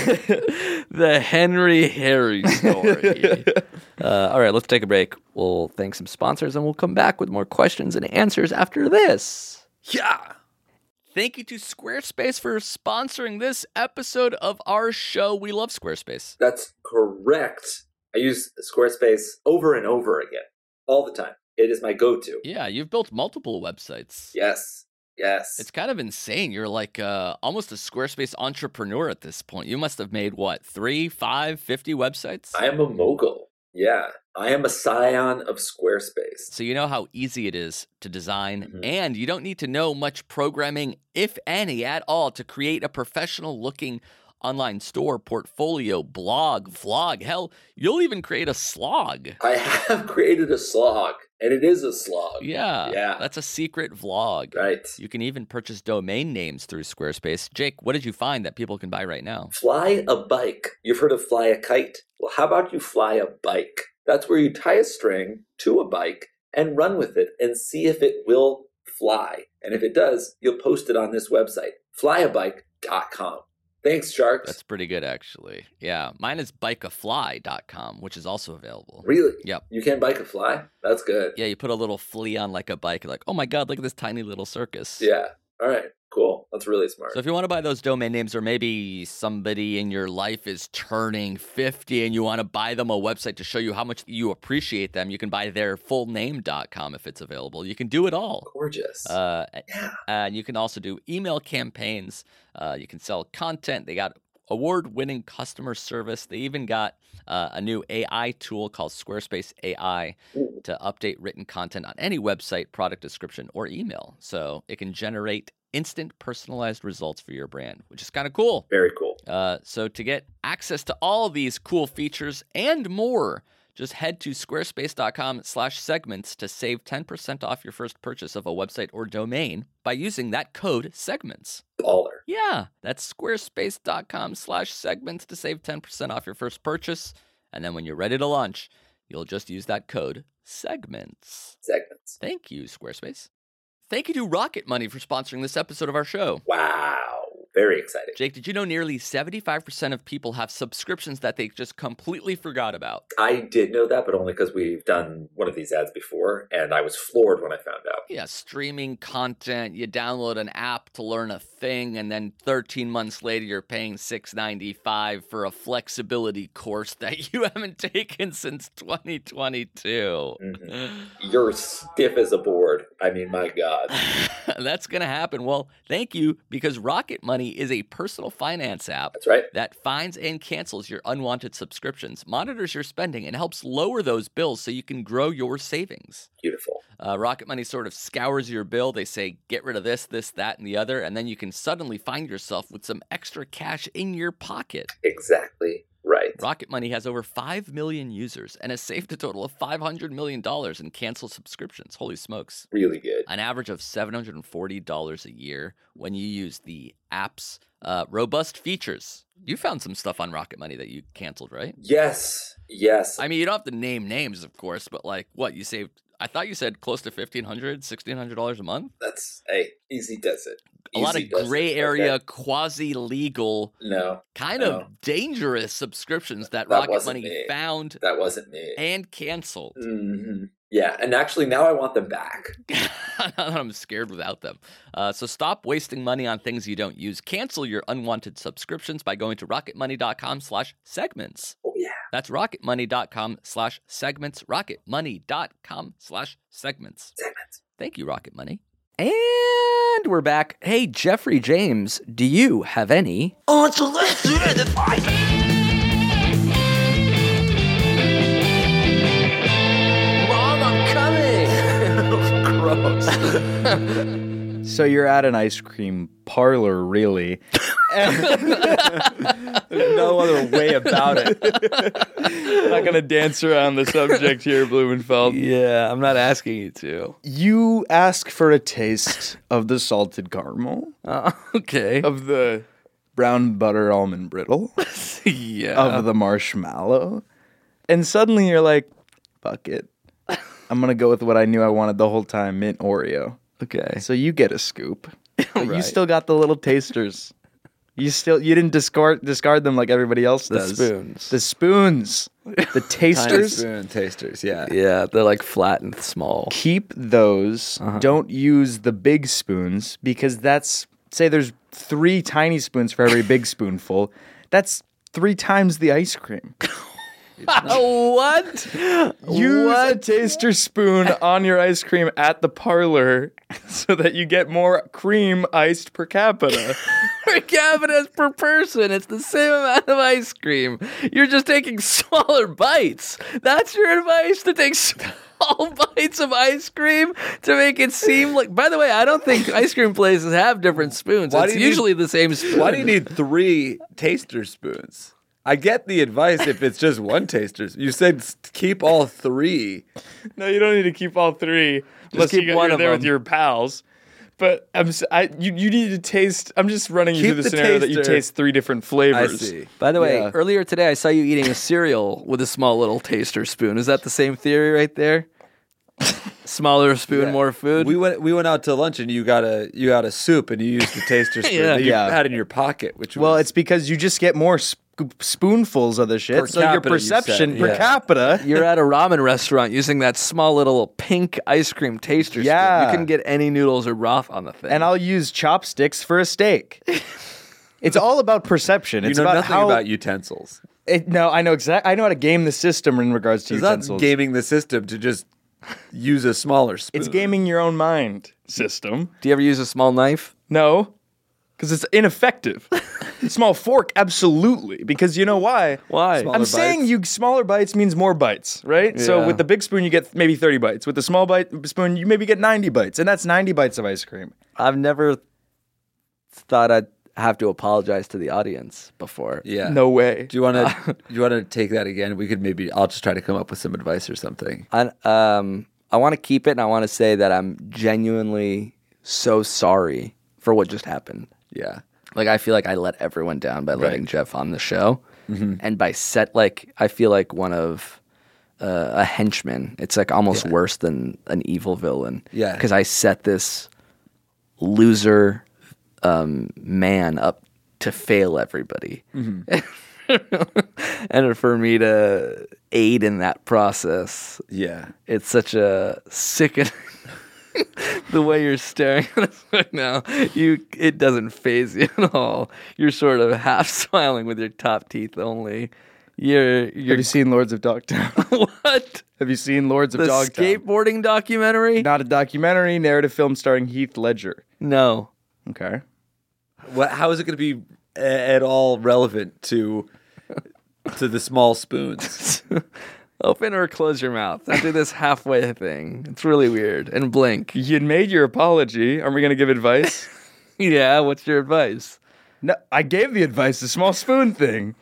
The Henry Harry story. All right, let's take a break. We'll thank some sponsors and we'll come back with more questions and answers after this. Yeah. Thank you to Squarespace for sponsoring this episode of our show. We love Squarespace. That's correct. I use Squarespace over and over again, all the time. It is my go-to. Yeah, you've built multiple websites. Yes. It's kind of insane. You're like almost a Squarespace entrepreneur at this point. You must have made, 3, 5, 50 websites? I am a mogul. Yeah. I am a scion of Squarespace. So you know how easy it is to design, and you don't need to know much programming, if any, at all, to create a professional-looking online store, portfolio, blog, vlog. Hell, you'll even create a slog. I have created a slog, and it is a slog. Yeah. That's a secret vlog. Right. You can even purchase domain names through Squarespace. Jake, what did you find that people can buy right now? Fly a bike. You've heard of fly a kite? Well, how about you fly a bike? That's where you tie a string to a bike and run with it and see if it will fly. And if it does, you'll post it on this website, flyabike.com. Thanks, Sharks. That's pretty good, actually. Yeah, mine is bikeafly.com, which is also available. Really? Yep. You can bike a fly? That's good. Yeah, you put a little flea on like a bike. You're like, oh my God, look at this tiny little circus. Yeah. All right. Cool. That's really smart. So if you want to buy those domain names, or maybe somebody in your life is turning 50 and you want to buy them a website to show you how much you appreciate them, you can buy their fullname.com if it's available. You can do it all. Gorgeous. And you can also do email campaigns. You can sell content. They got award-winning customer service. They even got a new AI tool called Squarespace AI to update written content on any website, product description, or email. So it can generate instant personalized results for your brand, which is kind of cool. Very cool. So to get access to all these cool features and more, just head to squarespace.com/segments to save 10% off your first purchase of a website or domain by using that code segments. Baller. Yeah, that's squarespace.com/segments to save 10% off your first purchase. And then when you're ready to launch, you'll just use that code segments. Segments. Thank you, Squarespace. Thank you to Rocket Money for sponsoring this episode of our show. Wow. Very exciting. Jake, did you know nearly 75% of people have subscriptions that they just completely forgot about? I did know that, but only because we've done one of these ads before, and I was floored when I found out. Yeah, streaming content, you download an app to learn a thing, and then 13 months later you're paying $6.95 for a flexibility course that you haven't taken since 2022. You're stiff as a board. I mean, my God. That's going to happen. Well, thank you, because Rocket Money is a personal finance app. That's right. That finds and cancels your unwanted subscriptions, monitors your spending, and helps lower those bills so you can grow your savings. Beautiful. Rocket Money sort of scours your bill. They say, get rid of this, that, and the other, and then you can suddenly find yourself with some extra cash in your pocket. Exactly right. Rocket Money has over 5 million users and has saved a total of $500 million in canceled subscriptions. Holy smokes. Really good. An average of $740 a year when you use the app's robust features. You found some stuff on Rocket Money that you canceled, right? Yes. I mean, you don't have to name names, of course, but like what? You saved, I thought you said close to $1,500, $1,600 a month? That's, hey, easy does it. A lot of gray area, quasi-legal, kind of dangerous subscriptions that Rocket Money found. That wasn't me. And canceled. Mm-hmm. Yeah, and actually now I want them back. I'm scared without them. So stop wasting money on things you don't use. Cancel your unwanted subscriptions by going to rocketmoney.com/segments. Oh, yeah. That's rocketmoney.com/segments. rocketmoney.com/segments. Segments. Thank you, Rocket Money. And we're back. Hey, Jeffrey James, do you have any? Unsolicited advice. gross. So you're at an ice cream parlor, really. There's no other way about it. I'm not gonna dance around the subject here, Blumenfeld. Yeah, I'm not asking you to. You ask for a taste of the salted caramel, Okay. Of the brown butter almond brittle, Yeah. of the marshmallow, and suddenly you're like, fuck it. I'm going to go with what I knew I wanted the whole time, mint Oreo. Okay. So you get a scoop. But you Right. still got the little tasters. You didn't discard them like everybody else The does. spoons. The spoons. The Tiny tasters. spoon tasters, yeah. Yeah, they're like flat and small. Keep those. Don't use the big spoons because say there's 3 tiny spoons for every big spoonful. That's 3 times the ice cream. What? Use a taster spoon on your ice cream at the parlor so that you get more cream iced per capita. Per capita per person. It's the same amount of ice cream. You're just taking smaller bites. That's your advice, to take small bites of ice cream to make it seem like. By the way, I don't think ice cream places have different spoons. Why do It's you usually the same spoon. Why do you need 3 taster spoons? I get the advice if it's just one taster. You said keep all 3. No, you don't need to keep all 3 unless keep one you're of there with them. your pals. But you need to taste. I'm just running you Keep through the the scenario that you taster. taste 3 different I flavors. see. By the way, Yeah. earlier today I saw you eating a cereal with a small little taster spoon. Is that the same theory right there? Smaller spoon, Yeah. more food. We went out to lunch and you got a soup and you used the taster spoon Yeah. that you Yeah. had in your pocket, which Well, was it's because you just get more spoonfuls of the shit. Per So your capita, you said, perception per yeah. capita. You're at a ramen restaurant using that small little pink ice cream taster spoon. Yeah. You couldn't get any noodles or broth on the thing. And I'll use chopsticks for a steak. It's all about perception. you It's know about nothing how. about utensils. No, I know I know how to game the system in regards to It's not utensils. gaming the system to just use a smaller spoon. It's gaming your own mind system. Do you ever use a small knife? No, because it's ineffective. Small fork, absolutely. Because you know why? Why? Smaller I'm saying bites. smaller bites means more bites, right? So Yeah. with the big spoon, you get maybe 30 bites. With the small spoon, you maybe get 90 bites, and that's 90 bites of ice cream. I've never thought I'd have to apologize to the audience before. Yeah. No way. Do you want to take that again? We could I'll just try to come up with some advice or something. I want to keep it, and I want to say that I'm genuinely so sorry for what just happened. Yeah. Like, I feel like I let everyone down by letting Right. Jeff on the show. And by I feel like one of a henchman. It's like almost worse than an evil villain. Yeah. Because I set this loser man up to fail everybody. And for me to aid in that process, Yeah. it's such a sickening. The way you're staring at us right now, it doesn't faze you at all. You're sort of half smiling with your top teeth only. You're Have you seen Lords of Dogtown? what? Have you seen Lords of The Dogtown? skateboarding documentary? Not a documentary, narrative film starring Heath Ledger. No. Okay. How is it going to be at all relevant to the small spoons? Open or close your mouth. I do this halfway thing. It's really weird. And blink. You'd made your apology. Are we going to give advice? Yeah, what's your advice? No, I gave the advice, the small spoon thing.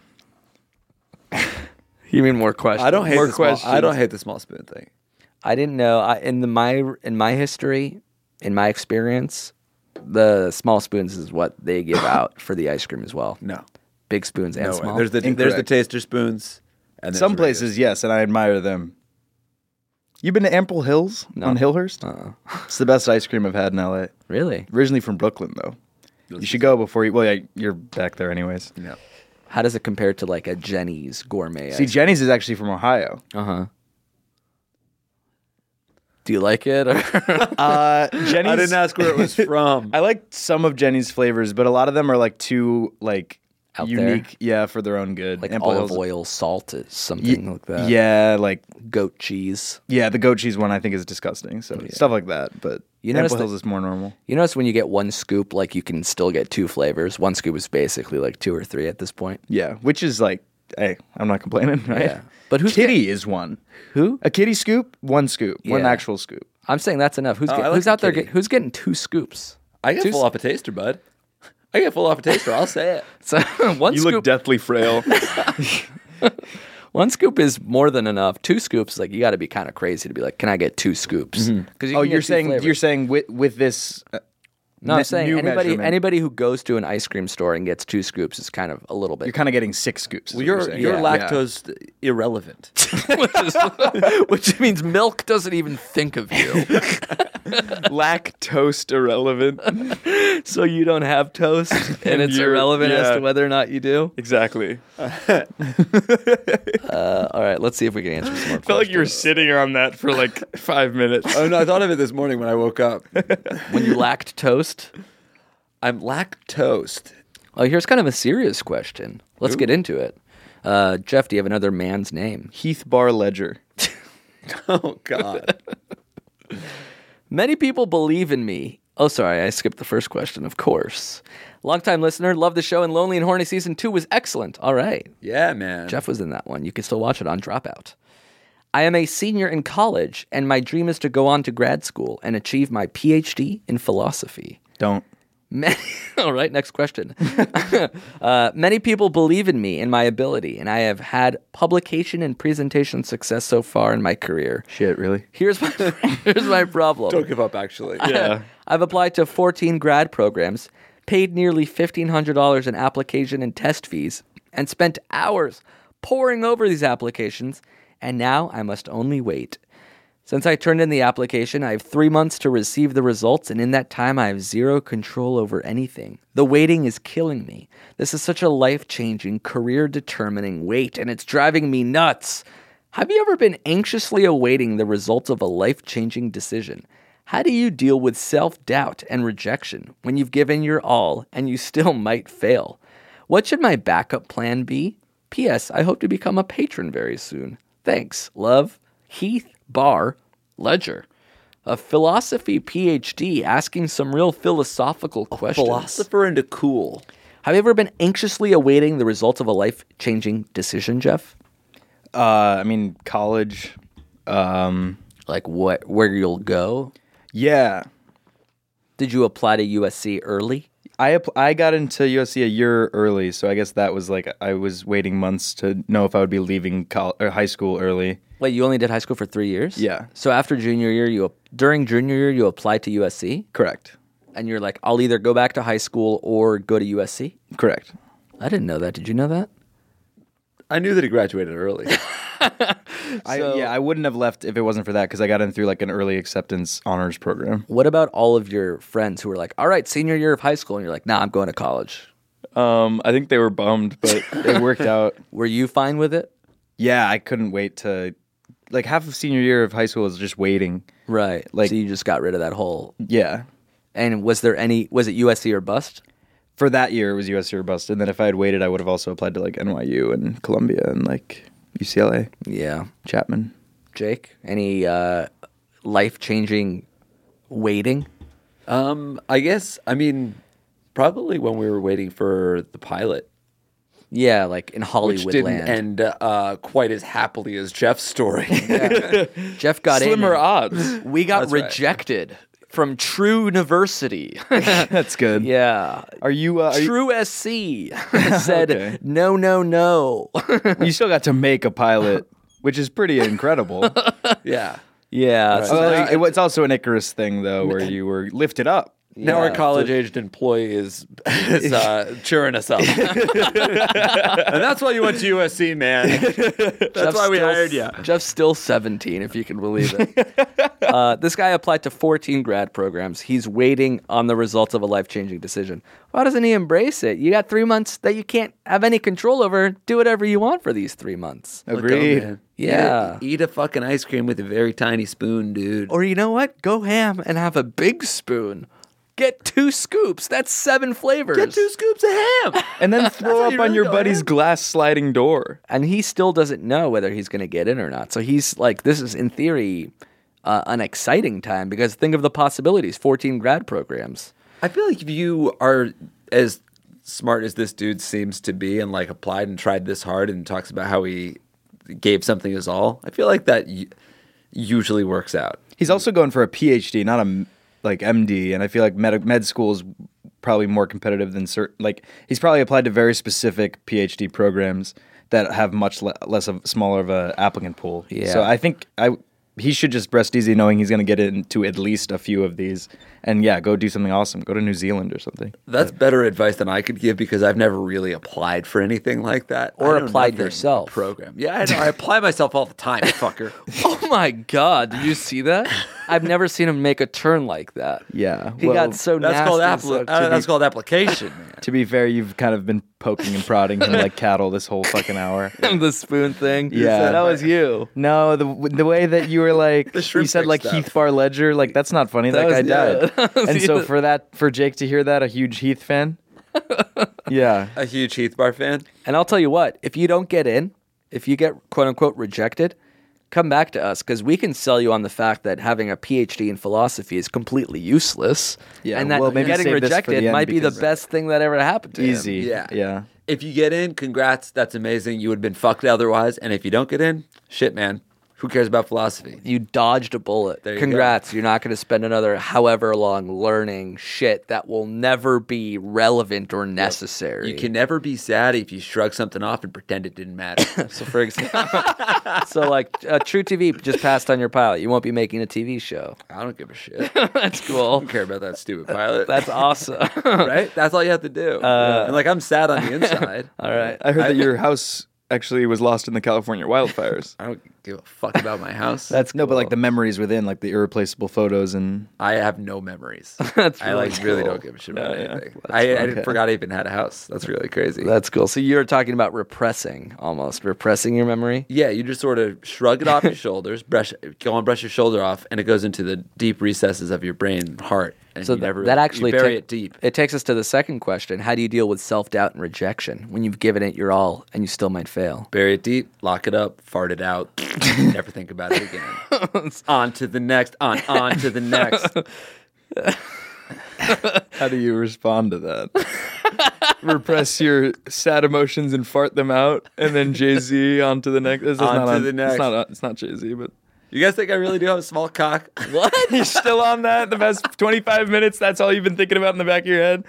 You mean more questions? I don't hate More the small, I questions. don't hate the small spoon thing. I didn't know. In my history, in my experience, the small spoons is what they give out for the ice cream as well. No. Big spoons and No way. small. There's the Incorrect. taster spoons. And there's Some the regular. places, yes, and I admire them. You been to Ample Hills on Hillhurst? It's the best ice cream I've had in LA. Really? Originally from Brooklyn, though. You should go before you. Well, yeah, you're back there anyways. Yeah. How does it compare to like a Jenny's gourmet? See, Jenny's is actually from Ohio. Do you like it? Or Jenny's. I didn't ask where it was from. I like some of Jenny's flavors, but a lot of them are like too Out unique. there? Yeah, for their own good. like Ample olive Hills- oil, salt, something like that. Yeah, like Goat cheese. the goat cheese one I think is disgusting. So stuff like that. But You notice Ample that- Hills is more normal. You notice when you get one scoop, like you can still get 2 flavors. One scoop is basically like 2 or 3 at this point. Yeah, which is like, hey, I'm not complaining, right? Yeah. But who's kitty is one. Who? A kitty scoop, one scoop, one Yeah. actual scoop. I'm saying that's enough. Who's I like who's the out there? kitty. Who's getting 2 scoops? I get full off a taster, bud. I get full off a taster. I'll say it. So one You scoop. look deathly frail. 1 scoop is more than enough. 2 scoops, like you got to be kind of crazy to be like, can I get 2 scoops? Because You're saying with this. No, I'm saying new anybody measurement, who goes to an ice cream store and gets 2 scoops is kind of a little bit. you're kind of getting 6 scoops. is Well, what you're saying. you're Yeah. lactose irrelevant. which means milk doesn't even think of you. Lactose irrelevant. So you don't have toast, and it's You're- irrelevant as yeah. to whether or not you do. Exactly. All right, let's see if we can answer some more I felt like you were questions. sitting on that for like 5 minutes. Oh no, I thought of it this morning when I woke up. When you lacked toast. I'm lactose. Oh, here's kind of a serious question. Let's get into it. Jeff, do you have another man's name? Heath Bar Ledger. Oh God. Many people believe in me. Oh, sorry, I skipped the first question, of course. Longtime listener, love the show, and Lonely and Horny Season 2 was excellent. All right. Yeah, man. Jeff was in that one. You can still watch it on Dropout. I am a senior in college, and my dream is to go on to grad school and achieve my PhD in philosophy. Don't. All right, next question. Many people believe in me and my ability, and I have had publication and presentation success so far in my career. Shit, really? Here's my problem. Don't give up. Actually. Yeah. I've applied to 14 grad programs, paid nearly $1,500 in application and test fees, and spent hours poring over these applications, and now I must only wait. Since I turned in the application, I have 3 months to receive the results, and in that time, I have zero control over anything. The waiting is killing me. This is such a life-changing, career-determining wait, and it's driving me nuts. Have you ever been anxiously awaiting the results of a life-changing decision? How do you deal with self-doubt and rejection when you've given your all and you still might fail? What should my backup plan be? P.S. I hope to become a patron very soon. Thanks. Love, Heath Bar Ledger. A philosophy PhD asking some real philosophical questions. Philosopher into cool. Have you ever been anxiously awaiting the results of a life-changing decision, Jeff? I mean, college. Like where you'll go? Yeah. Did you apply to USC early? I got into USC a year early, so I guess that was like I was waiting months to know if I would be leaving high school early. Wait, you only did high school for 3 years? Yeah. So after junior year, during junior year, you applied to USC? Correct. And you're like, I'll either go back to high school or go to USC? Correct. I didn't know that. Did you know that? I knew that he graduated early. I wouldn't have left if it wasn't for that because I got in through like an early acceptance honors program. What about all of your friends who were like, all right, senior year of high school, and you're like, nah, I'm going to college? I think they were bummed, but it worked out. Were you fine with it? Yeah, I couldn't wait to, like half of senior year of high school was just waiting. Right. Like- so you just got rid of that whole. Yeah. And was it USC or bust? For that year, it was USC or bust. And then if I had waited, I would have also applied to like NYU and Columbia and like UCLA, Yeah. Chapman. Jake, any life-changing waiting? I guess. I mean, probably when we were waiting for the pilot, Yeah, like in which Hollywood didn't land. end quite as happily as Jeff's story. Jeff got Slimmer in. odds. We got That's right. rejected from True University. That's good. Yeah. Are you? True SC said, Okay. no. You still got to make a pilot, which is pretty incredible. Yeah. Yeah. so It's also an Icarus thing though, where you were lifted up. Now our Yeah. college-aged employee is cheering us up, and that's why you went to USC, man. That's why we hired you. Jeff's still 17, if you can believe it. This guy applied to 14 grad programs. He's waiting on the results of a life-changing decision. Why doesn't he embrace it? You got 3 months that you can't have any control over. Do whatever you want for these 3 months. Agreed. Man. Yeah. Eat a fucking ice cream with a very tiny spoon, dude. Or you know what? Go ham and have a big spoon. Get 2 scoops. That's 7 flavors. Get 2 scoops of ham. And then throw up on your buddy's glass sliding door. And he still doesn't know whether he's going to get in or not. So he's like, this is in theory an exciting time because think of the possibilities. 14 grad programs. I feel like if you are as smart as this dude seems to be and like applied and tried this hard and talks about how he gave something his all, I feel like that usually works out. He's also going for a PhD, not a like MD, and I feel like med school is probably more competitive than certain. Like he's probably applied to very specific PhD programs that have much less of smaller of a applicant pool. Yeah. So I think he should just rest easy knowing he's going to get into at least a few of these. And yeah, go do something awesome. Go to New Zealand or something. That's better advice than I could give because I've never really applied for anything like that. Or I know applied nothing yourself. Program. Yeah, I know. I apply myself all the time, fucker. Oh my God! Did you see that? I've never seen him make a turn like that. Yeah. He got so That's nasty. called that's called application, man. To be fair, you've kind of been poking and prodding him like cattle this whole fucking hour. The spoon thing. Yeah. That was you. No, the way that you were like, The shrimp you said pick like stuff. Heath Bar-Ledger, like that's not funny. That was- guy died. yeah. That was And so you. for Jake to hear that, a huge Heath fan. Yeah. A huge Heath Bar fan. And I'll tell you what, if you don't get in, if you get quote unquote rejected, come back to us because we can sell you on the fact that having a PhD in philosophy is completely useless. Yeah, and that well, maybe getting save this for rejected the end might be the because- best thing that ever happened to him. Easy. Yeah. Yeah. If you get in, congrats. That's amazing. You would have been fucked otherwise. And if you don't get in, shit, man. Who cares about philosophy? You dodged a bullet. There you Congrats. You're not going to spend another however long learning shit that will never be relevant or necessary. You can never be sad if you shrug something off and pretend it didn't matter. So for example, True TV just passed on your pilot. You won't be making a TV show. I don't give a shit. That's I cool. don't care about that stupid pilot. That's awesome. right? That's all you have to do. And like I'm sad on the inside. All right. I heard that your house actually was lost in the California wildfires. I don't give a fuck about my house. That's No, but like cool. the memories within, like the irreplaceable photos and I have no memories. That's I like really cool. don't give a shit about Yeah, yeah. anything. I forgot I even had a house. That's really crazy. That's cool. So you're talking about repressing your memory. Yeah, you just sort of shrug it off your shoulders, brush your shoulder off, and it goes into the deep recesses of your brain and heart. And So you never, that actually you bury it deep. It takes us to the second question: how do you deal with self-doubt and rejection when you've given it your all and you still might fail? Bury it deep, lock it up, fart it out, never think about it again. On to the next, on to the next. how do you respond to that? Repress your sad emotions and fart them out, and then Jay-Z onto the next. This is On not to on- the next. It's not Jay-Z, but You guys think I really do have a small cock? What? you're still on that. The past 25 minutes. That's all you've been thinking about in the back of your head.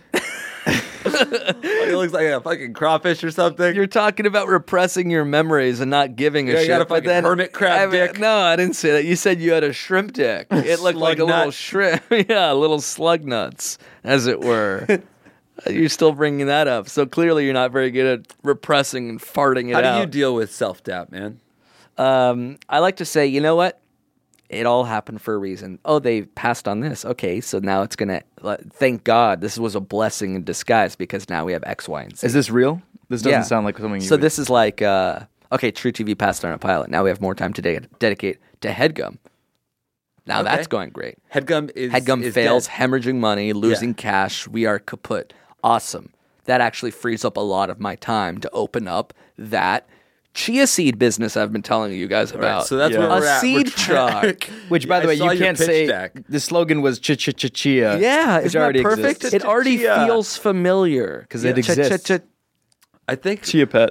It looks like a fucking crawfish or something. You're talking about repressing your memories and not giving a Yeah, you shit. got a but fucking then hermit crab dick. No, I didn't say that. You said you had a shrimp dick. It looked like a Slug little nut. shrimp. Yeah, little slug nuts, as it were. You're still bringing that up. So clearly you're not very good at repressing and farting it How out. do you deal with self-doubt, man? I like to say, you know what? It all happened for a reason. Oh, they passed on this. Okay, so now it's going to, thank God, this was a blessing in disguise because now we have X, Y, and Z. Is this real? This doesn't Yeah. sound like something you So would- this is like, okay, True TV passed on a pilot. Now we have more time to dedicate to HeadGum. Now Okay. that's going great. HeadGum is HeadGum is fails, dead. hemorrhaging money, losing cash. We are kaput. Awesome. That actually frees up a lot of my time to open up that chia seed business I've been telling you guys about. Right, so that's Yeah. where A we're at. seed We're trying- truck. Which, by the I way, saw you your can't pitch say. deck. The slogan was chia. Yeah, which isn't that already perfect? exists. It already Chia. feels familiar 'Cause it exists. I think Chia pet.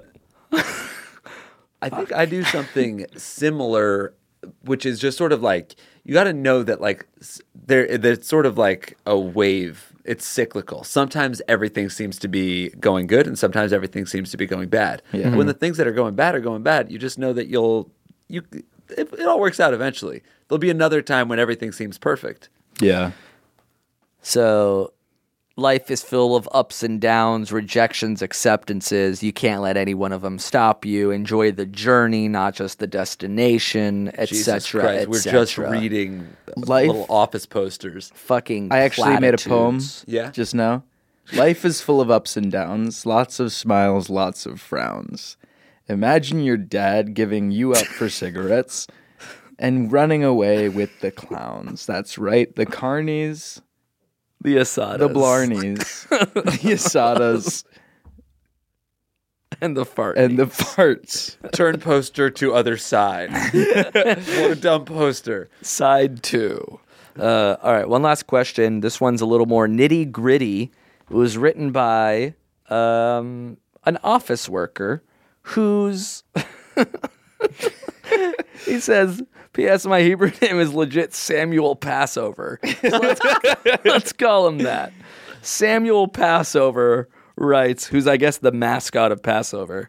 I think I do something similar, which is just sort of like you got to know that like there's sort of like a wave. It's cyclical. Sometimes everything seems to be going good, and sometimes everything seems to be going bad. Yeah. When the things that are going bad, you just know that it all works out eventually. There'll be another time when everything seems perfect. Yeah. So life is full of ups and downs, rejections, acceptances. You can't let any one of them stop you. Enjoy the journey, not just the destination, Jesus etc. Christ, we're just reading Life- little office posters. Fucking I actually made a poem platitudes. Yeah. just now. Life is full of ups and downs, lots of smiles, lots of frowns. Imagine your dad giving you up for cigarettes and running away with the clowns. That's right, the carnies, The Asadas. the blarneys, the asadas, and the fart. and the farts. Turn poster to other side. What a dumb poster. Side 2. All right, one last question. This one's a little more nitty gritty. It was written by an office worker whose He says, P.S. My Hebrew name is legit Samuel Passover. So let's call him that. Samuel Passover writes, who's I guess the mascot of Passover.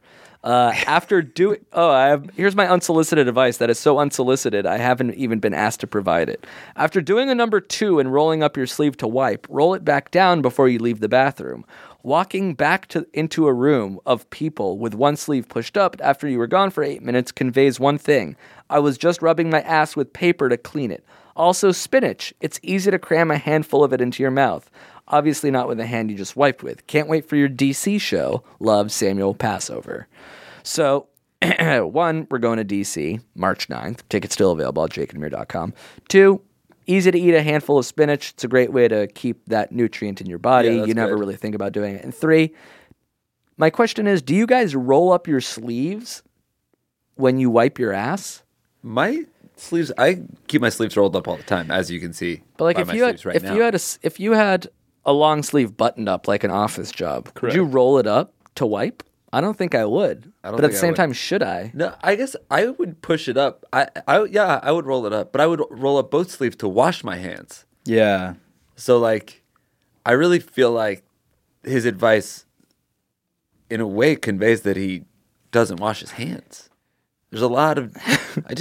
Here's my unsolicited advice that is so unsolicited I haven't even been asked to provide it. After doing a number 2 and rolling up your sleeve to wipe, roll it back down before you leave the bathroom. Walking back into a room of people with one sleeve pushed up after you were gone for 8 minutes conveys one thing. I was just rubbing my ass with paper to clean it. Also, spinach. It's easy to cram a handful of it into your mouth. Obviously not with the hand you just wiped with. Can't wait for your DC show. Love, Samuel Passover. So, 1, we're going to DC, March 9th. Tickets still available at jakeandamir.com. 2, easy to eat a handful of spinach. It's a great way to keep that nutrient in your body. Yeah, you never good. really think about doing it. And 3, my question is, do you guys roll up your sleeves when you wipe your ass? My sleeves, I keep my sleeves rolled up all the time, as you can see. But like by if my you had, sleeves right now. if you had a long sleeve buttoned up like an office job, would you roll it up to wipe? I don't think I would. don't But at think the I same would. time, should I? No, I guess I would push it up. I would roll it up, but I would roll up both sleeves to wash my hands. Yeah. So like, I really feel like his advice, in a way, conveys that he doesn't wash his hands. There's a lot of, I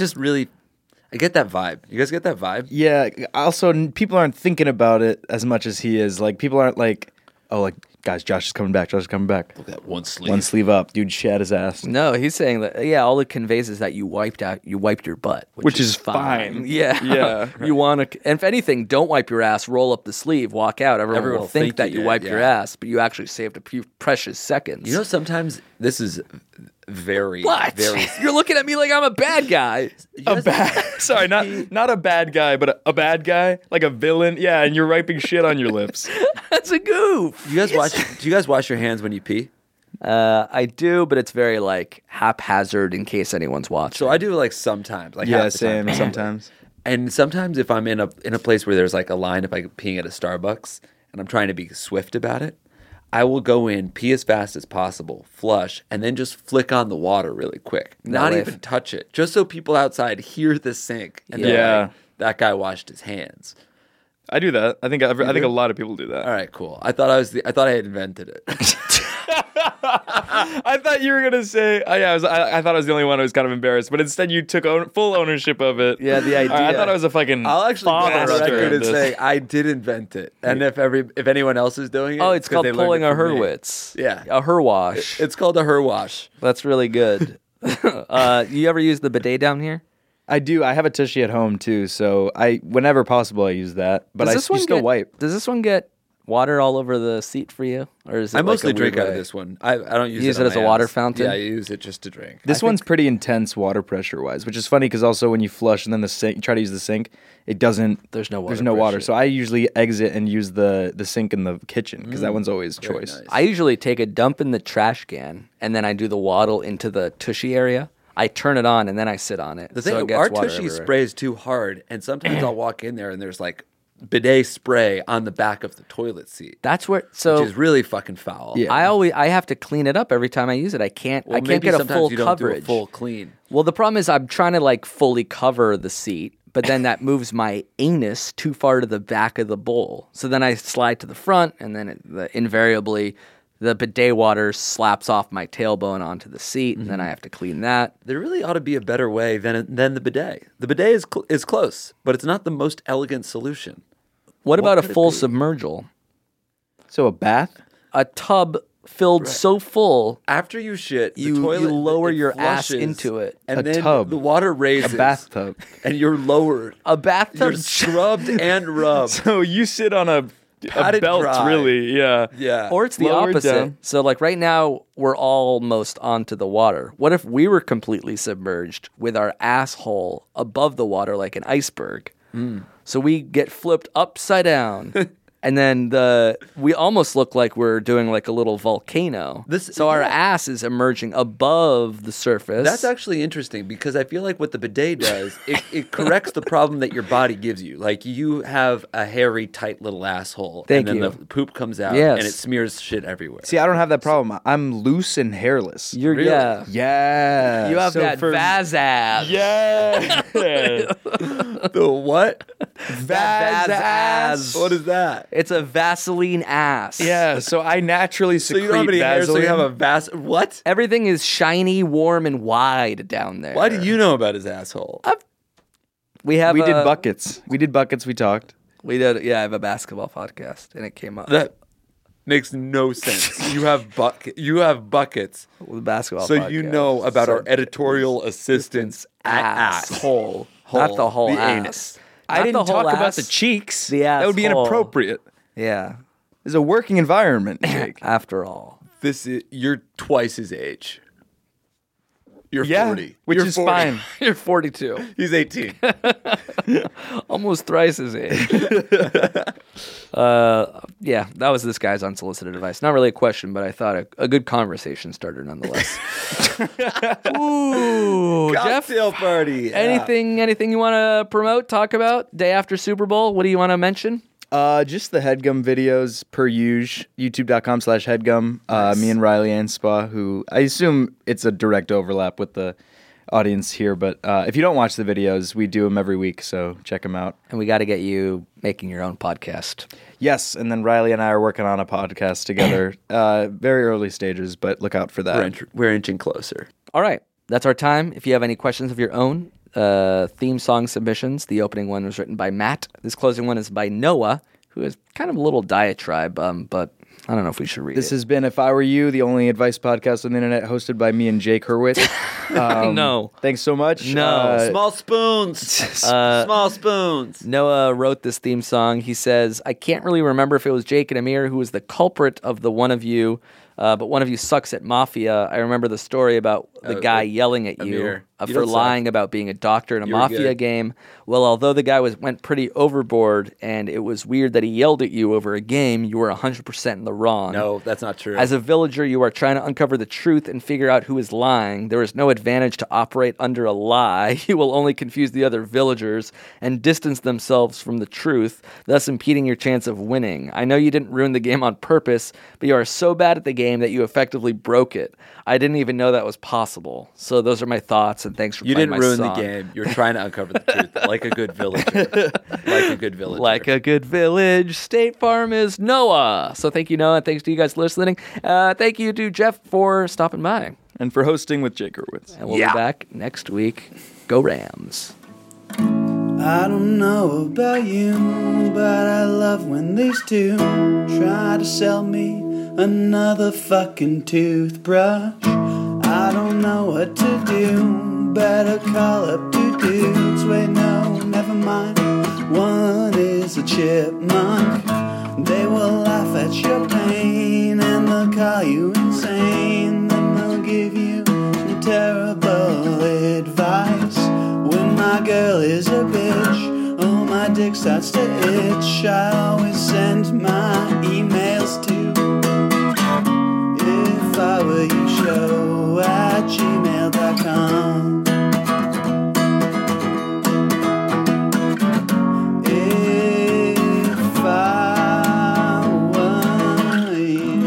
get that vibe. You guys get that vibe? Yeah. Also, people aren't thinking about it as much as he is. Like, people aren't like, oh, like, guys, Josh is coming back. Josh is coming back. Look at that one sleeve. One sleeve up. Dude shat his ass. No, he's saying that, yeah, all it conveys is that you wiped your butt. Which is fine. Yeah. Yeah. You want to, and if anything, don't wipe your ass, roll up the sleeve, walk out. Everyone will think that you did, wiped your yeah. ass, but you actually saved a few precious seconds. You know, sometimes this is very, what? very. You're looking at me like I'm a bad guy. Sorry, not a bad guy, but a bad guy, like a villain. Yeah, and you're wiping shit on your lips. That's a goof. Do you guys wash your hands when you pee? I do, but it's very like haphazard in case anyone's watching. So I do like sometimes. Like Yeah, half the time. same sometimes. And sometimes if I'm in a place where there's like a line, if I'm peeing at a Starbucks and I'm trying to be swift about it, I will go in, pee as fast as possible, flush, and then just flick on the water really quick. Not way even touch it, just so people outside hear the sink. And they're Yeah. like, that guy washed his hands. I do that. I think a lot of people do that. All right, cool. I thought I had invented it. I thought you were gonna say, I thought I was the only one who was kind of embarrassed, but instead you took full ownership of it. Yeah, the idea. All right, I thought I was a fucking. I'll actually go on master record of and this. say I did invent it. And if anyone else is doing it, Oh, it's 'cause called they learned pulling it a from me. Hurwitz. Yeah. A Herwash. It's called a Herwash. That's really good. You ever use the bidet down here? I do. I have a tushy at home too, so whenever possible I use that. But I still wipe. Does this one get water all over the seat for you, or is it? I like mostly a weird drink out of way? this one. I don't use You use on it as my a water ass. fountain? Yeah, I use it just to drink. This one's pretty intense water pressure wise, which is funny because also when you flush and then you try to use the sink, it doesn't. There's no water. There's no water, pressure. so I usually exit and use the sink in the kitchen because that one's always choice. nice. I usually take a dump in the trash can and then I do the waddle into the tushy area. I turn it on and then I sit on it. The so it thing, gets our water tushy everywhere. sprays too hard, and sometimes I'll walk in there and there's like bidet spray on the back of the toilet seat, That's where. which So is really fucking foul. Yeah. I have to clean it up every time I use it. I can't maybe get a sometimes full you don't coverage. do a full clean. Well, the problem is I'm trying to like fully cover the seat, but then that moves my anus too far to the back of the bowl. So then I slide to the front, and then invariably the bidet water slaps off my tailbone onto the seat, and then I have to clean that. There really ought to be a better way than the bidet. The bidet is close, but it's not the most elegant solution. What about a could it full be? submergal? So a bath? A tub filled so full, After you shit, the You toilet lower it your ass flushes, into it. and A then tub. the water raises. A bathtub. and you're lowered. a bathtub. You're scrubbed and rubbed. So you sit on a Pat it belt, dry. really? Yeah. Yeah. Or it's the Lower opposite. down. So, like right now, we're almost onto the water. What if we were completely submerged with our asshole above the water like an iceberg? So we get flipped upside down And then we almost look like we're doing like a little volcano. So our ass is emerging above the surface. That's actually interesting because I feel like what the bidet does, it corrects the problem that your body gives you. Like you have a hairy, tight little asshole. Thank and then you. the poop comes out Yes. and it smears shit everywhere. See, I don't have that problem. I'm loose and hairless. You're Really? Yeah. You have So that Vaz abs. Yeah. The what? Vaz ass. What is that? It's a Vaseline ass. Yeah, so I naturally So secrete you don't have any hair, so you have Vaseline. a What? Everything is shiny, warm, and wide down there. Why do you know about his asshole? We have. We did buckets. We talked. We did. Yeah, I have a basketball podcast, and it came up. That makes no sense. You have buckets. With a basketball So podcast. you know about our editorial assistant's asshole. Not the whole ass. anus. I Not didn't the whole talk about ass. the cheeks. The That would be asshole. inappropriate. Yeah. It's a working environment, Jake. After all. You're twice his age. You're Yeah, 40. which You're is 40. fine. You're 42. He's 18. Almost thrice his age. Yeah, that was this guy's unsolicited advice. Not really a question, but I thought a good conversation starter nonetheless. Ooh, Jeff, Cocktail party. Yeah. anything you want to promote, talk about? Day after Super Bowl, what do you want to mention? Just the Headgum videos per usual. YouTube.com/Headgum. Me and Riley Anspa, who I assume it's a direct overlap with the audience here, but if you don't watch the videos, we do them every week, so check them out. And we got to get you making your own podcast. Yes, and then Riley and I are working on a podcast together. Very early stages, but look out for that. We're inching closer. All right, that's our time. If you have any questions of your own, theme song submissions, the opening one was written by Matt. This closing one is by Noah, who is kind of a little diatribe, but I don't know if we should read This it. has been If I Were You, the only advice podcast on the internet, hosted by me and Jake Hurwitz. No. Thanks so much. No. Small spoons. Small spoons. Noah wrote this theme song. He says, I can't really remember if it was Jake and Amir who was the culprit of the one of you, but one of you sucks at Mafia. I remember the story about the guy yelling at you Amir, you for don't suck. lying about being a doctor in a You were Mafia good. game. Well, although the guy went pretty overboard and it was weird that he yelled at you over a game, you were 100% in the wrong. No, that's not true. As a villager, you are trying to uncover the truth and figure out who is lying. There is no advantage to operate under a lie. You will only confuse the other villagers and distance themselves from the truth, thus impeding your chance of winning. I know you didn't ruin the game on purpose, but you are so bad at the game that you effectively broke it. I didn't even know that was possible. So those are my thoughts, and thanks for You playing didn't my ruin song. the game. You're trying to uncover the truth, like a good villager. Like a good villager. Like a good village, State Farm is Noah. So thank you, Noah, and thanks to you guys listening. Thank you to Jeff for stopping by. And for hosting with Jake Hurwitz. And we'll be back next week. Go Rams. I don't know about you, but I love when these two try to sell me another fucking toothbrush. I don't know what to do, better call up two dudes. Wait, no, never mind. One is a chipmunk. They will laugh at your pain and they'll call you insane. Then they'll give you terrible advice. When my girl is a bitch, oh, my dick starts to itch. I always send my emails to If I Were You Show at gmail.com. If I Were You.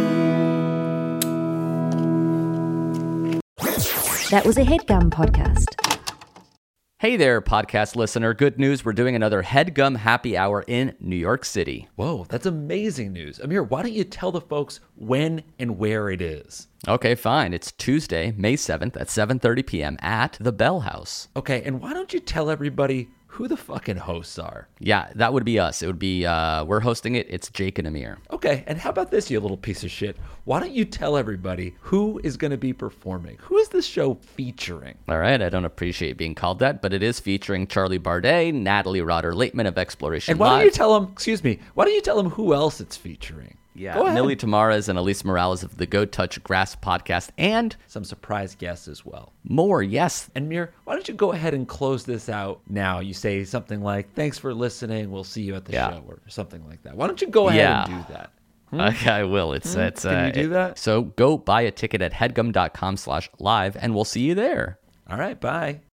That was a HeadGum podcast. Hey there, podcast listener. Good news. We're doing another HeadGum Happy Hour in New York City. Whoa, that's amazing news. Amir, why don't you tell the folks when and where it is? Okay, fine. It's Tuesday, May 7th at 7:30 p.m. at the Bell House. Okay, and why don't you tell everybody who the fucking hosts are? Yeah, that would be us. It would be, we're hosting it. It's Jake and Amir. Okay, and how about this, you little piece of shit? Why don't you tell everybody who is going to be performing? Who is this show featuring? All right, I don't appreciate being called that, but it is featuring Charlie Bardet, Natalie Rotter-Laitman of Exploration And why Live. don't you tell them, why don't you tell them who else it's featuring? Yeah, Go ahead. Millie Tamaras and Elise Morales of the Go Touch Grass podcast, and Some surprise guests as well. more. Yes. And Mir, why don't you go ahead and close this out now? You say something like, thanks for listening. We'll see you at the show or something like that. Why don't you go ahead and do that? Okay, I will. It's Can you do that? So go buy a ticket at headgum.com/live, and we'll see you there. All right, bye.